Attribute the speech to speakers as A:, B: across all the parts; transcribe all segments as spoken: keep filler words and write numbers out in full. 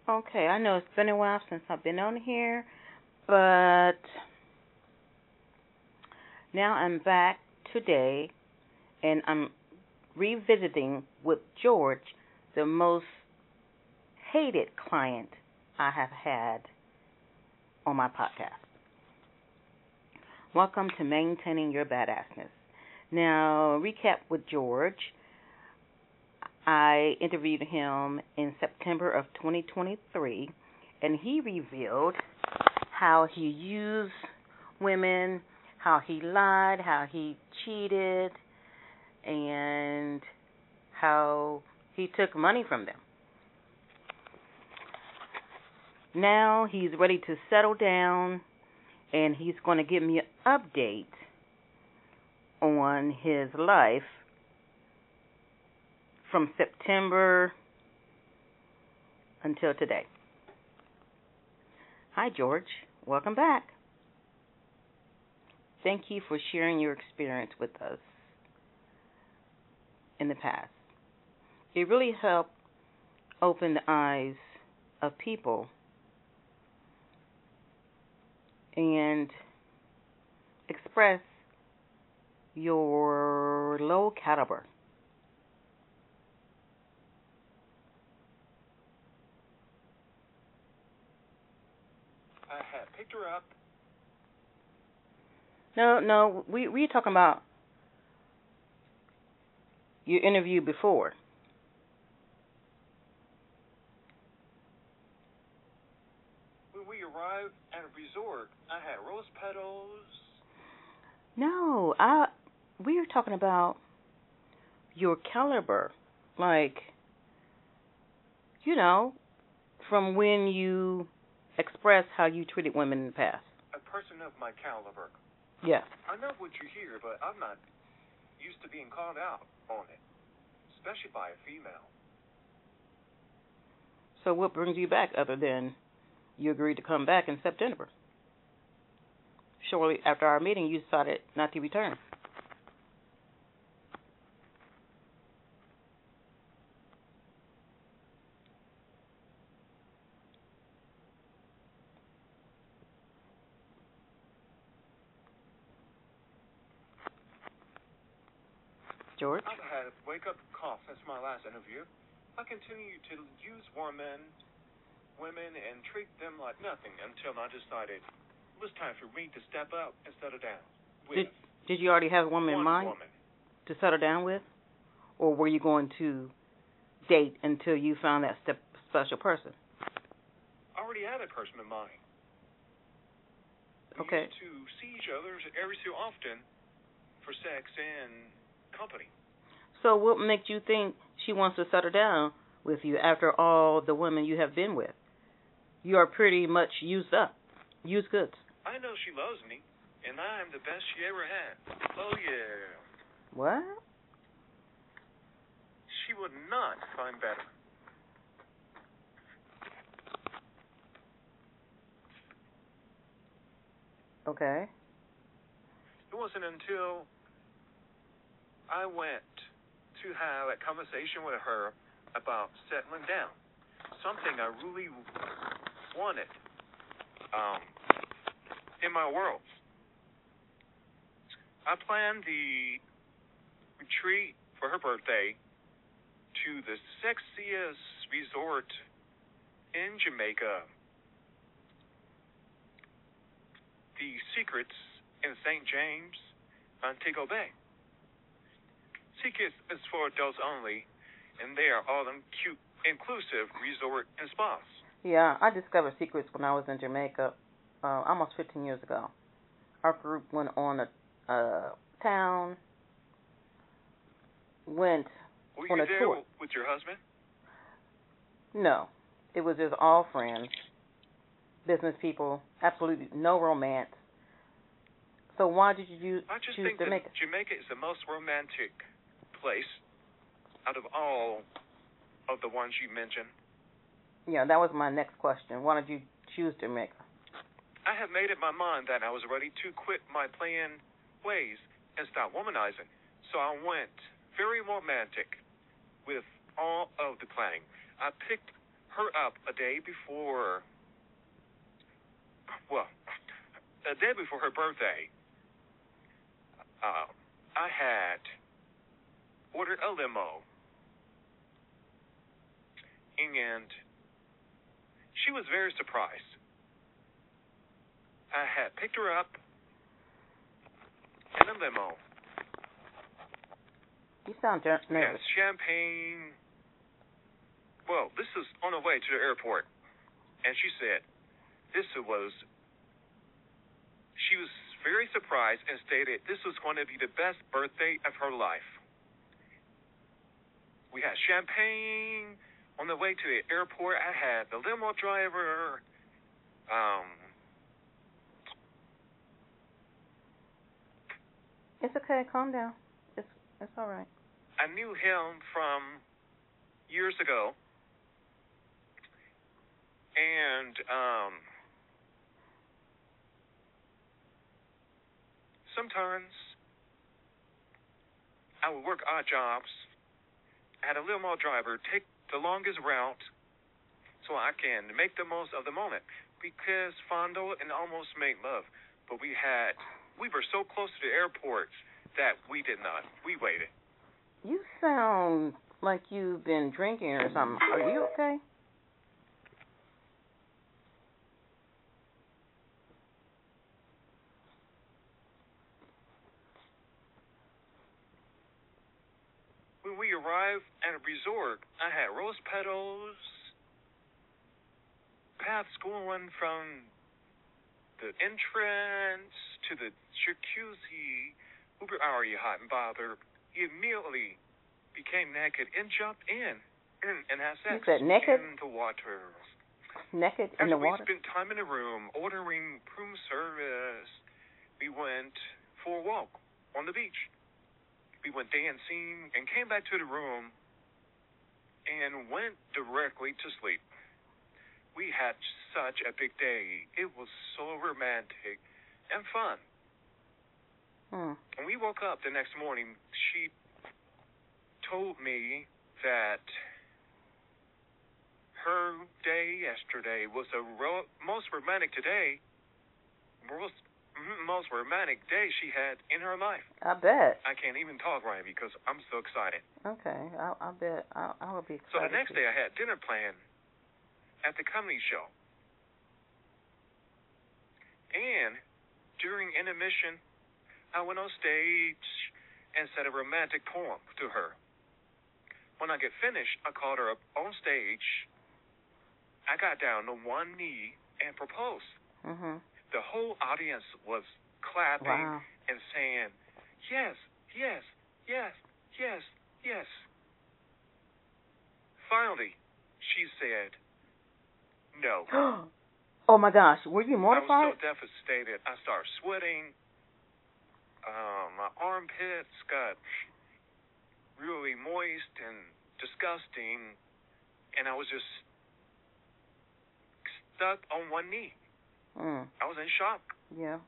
A: Okay, I know it's been a while since I've been on here, but now I'm back today and I'm revisiting with George, the most hated client I have had on my podcast. Welcome to Maintaining Your Badassness. Now, recap with George. I interviewed him in September of twenty twenty-three, and he revealed how he used women, how he lied, how he cheated, and how he took money from them. Now he's ready to settle down, and he's going to give me an update on his life from September until today. Hi, George. Welcome back. Thank you for sharing your experience with us in the past. It really helped open the eyes of people and express your low caliber.
B: I had picked her up.
A: No, no, we we were talking about your interview before.
B: When we arrived at a resort, I had rose petals.
A: No, I we were talking about your caliber, like, you know, from when you express how you treated women in the past.
B: A person of my caliber.
A: Yeah.
B: I know what you hear, but I'm not used to being called out on it, especially by a female.
A: So what brings you back other than you agreed to come back in September? Shortly after our meeting, you decided not to return. George?
B: I've had a wake-up cough since my last interview. I continue to use women, women, and treat them like nothing until I decided it was time for me to step up and settle down. With
A: Did Did you already have a woman in
B: one
A: mind
B: woman.
A: to settle down with? Or were you going to date until you found that step, special person?
B: I already had a person in mind. We
A: Okay.
B: used to see each other every so often for sex and company.
A: So what makes you think she wants to settle down with you after all the women you have been with? You are pretty much used up, used goods.
B: I know she loves me, and I'm the best she ever had. Oh, yeah.
A: What?
B: She would not find better.
A: Okay.
B: It wasn't until I went to have a conversation with her about settling down, something I really wanted um, in my world. I planned the retreat for her birthday to the sexiest resort in Jamaica, the Secrets in Saint James, Montego Bay. Secrets is for adults only, and they are all in cute, inclusive resort and spas.
A: Yeah, I discovered Secrets when I was in Jamaica uh, almost fifteen years ago. Our group went on a uh, town, went
B: Were
A: on
B: you
A: a
B: there
A: tour.
B: with your husband?
A: No, it was just all friends, business people, absolutely no romance. So why did you
B: I just
A: choose
B: think
A: Jamaica?
B: that Jamaica is the most romantic place out of all of the ones you mentioned.
A: Yeah, that was my next question. Why did you choose Jamaica?
B: I have made up my mind that I was ready to quit my playing ways and stop womanizing. So I went very romantic with all of the planning. I picked her up a day before, well, a day before her birthday. Uh, I had ordered a limo, and she was very surprised. I had picked her up in a limo.
A: You sound nervous.
B: Yes, champagne. Well, this is on the way to the airport. And she said this was, she was very surprised and stated this was going to be the best birthday of her life. We had champagne on the way to the airport. I had the limo driver. Um,
A: it's okay. Calm down. It's it's all right.
B: I knew him from years ago. And um, sometimes I would work odd jobs. I had a limo driver take the longest route so I can make the most of the moment, because fondle and almost make love. But we had, we were so close to the airport that we did not. We waited.
A: You sound like you've been drinking or something. Are you okay?
B: When we arrived at a resort, I had rose petals, paths going from the entrance to the jacuzzi. We were already hot and bothered. He immediately became naked and jumped in and, and had sex
A: You said naked?
B: in the water.
A: Naked in
B: After
A: the water?
B: we spent time in the room ordering room service, we went for a walk on the beach. We went dancing and came back to the room and went directly to sleep. We had such a big day. It was so romantic and fun.
A: Hmm.
B: When we woke up the next morning, she told me that her day yesterday was the ro- most romantic today, most most romantic day she had in her life.
A: I bet.
B: I can't even talk right because I'm so excited.
A: Okay, I, I bet. I, I will be excited.
B: So the next
A: too.
B: day I had dinner planned at the comedy show. And during intermission, I went on stage and said a romantic poem to her. When I get finished, I called her up on stage. I got down on one knee and proposed.
A: Mm-hmm.
B: The whole audience was clapping
A: Wow.
B: and saying, yes, yes, yes, yes, yes. Finally, she said, no.
A: Oh, my gosh. Were you
B: I
A: mortified?
B: was so devastated. I started sweating. Um, my armpits got really moist and disgusting, and I was just stuck on one knee.
A: Mm.
B: I was in shock.
A: Yeah.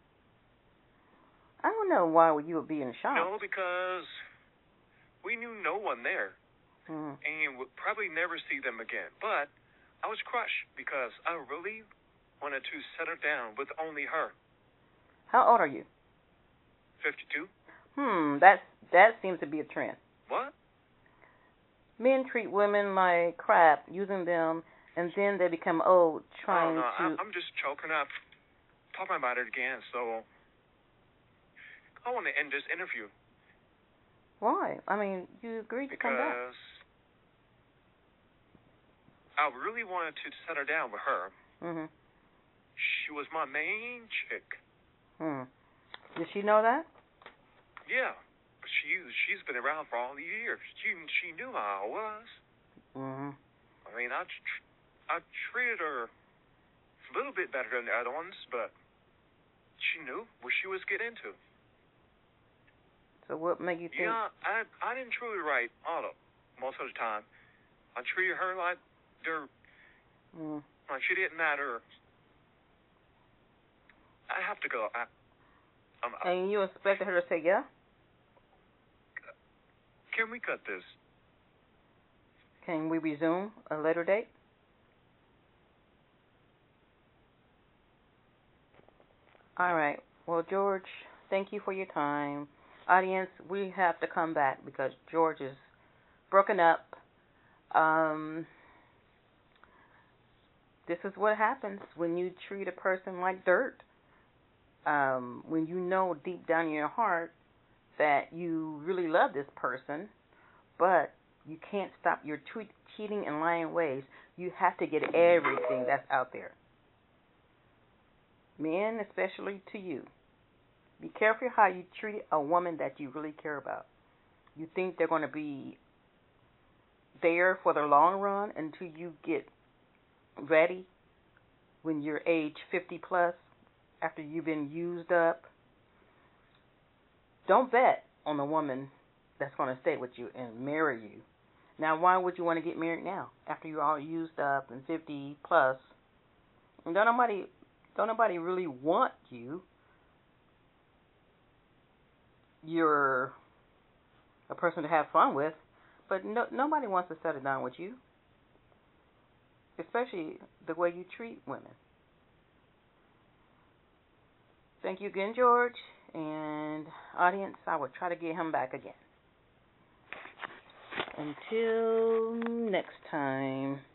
A: I don't know why you would be in shock.
B: No, because we knew no one there,
A: Mm.
B: and would probably never see them again. But I was crushed because I really wanted to settle down with only her.
A: How old are you?
B: fifty-two.
A: Hmm, that's, that seems to be a trend.
B: What?
A: Men treat women like crap, using them, and then they become old trying
B: oh, no,
A: to...
B: I, I'm just choking up talking about it again, so I want to end this interview.
A: Why? I mean, you agreed to come back.
B: Because I really wanted to settle down with her.
A: Mm-hmm.
B: She was my main chick.
A: Hmm. Did she know that?
B: Yeah. She, she's been around for all these years. She, she knew how I was.
A: Mm-hmm.
B: I mean, I, tr- I treated her a little bit better than the other ones, but she knew what she was getting into.
A: So what made you think...
B: Yeah, I I didn't truly right all of most of the time. I treated her like dirt.
A: Mm.
B: Like she didn't matter. I have to go. I, I'm,
A: And you expected her to say yeah?
B: Can we cut this?
A: Can we resume a later date? All right. Well, George, thank you for your time. Audience, we have to come back because George is broken up. Um, this is what happens when you treat a person like dirt. Um, when you know deep down in your heart that you really love this person, but you can't stop your tweet, cheating and lying ways. You have to get everything that's out there. Men, especially to you. Be careful how you treat a woman that you really care about. You think they're going to be there for the long run until you get ready when you're age fifty plus, after you've been used up. Don't bet on the woman that's going to stay with you and marry you. Now, why would you want to get married now after you're all used up and fifty plus? And don't nobody, don't nobody really want you. You're a person to have fun with, but no, nobody wants to settle down with you, especially the way you treat women. Thank you again, George, and audience, I will try to get him back again. Until next time.